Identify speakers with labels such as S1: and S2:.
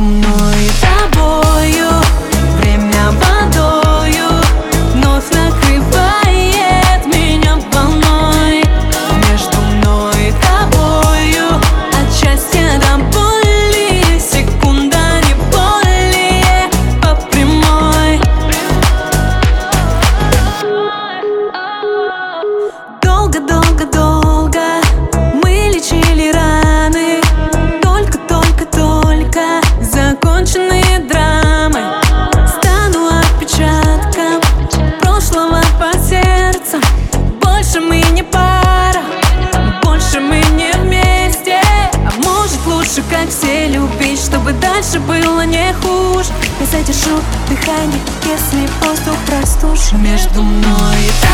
S1: между мной и тобою. Время водою вновь накрывает меня волной. Между мной и тобою от счастья до боли секунда не более по прямой. Долго-долго-долго мы лечили раны, только законченные драмы. Стану отпечатком прошлого по сердцу. Больше мы не пара, больше мы не вместе. А может лучше, как все, любить, чтобы дальше было не хуже. Я задержу дыхание, если воздух простужен. Между мной и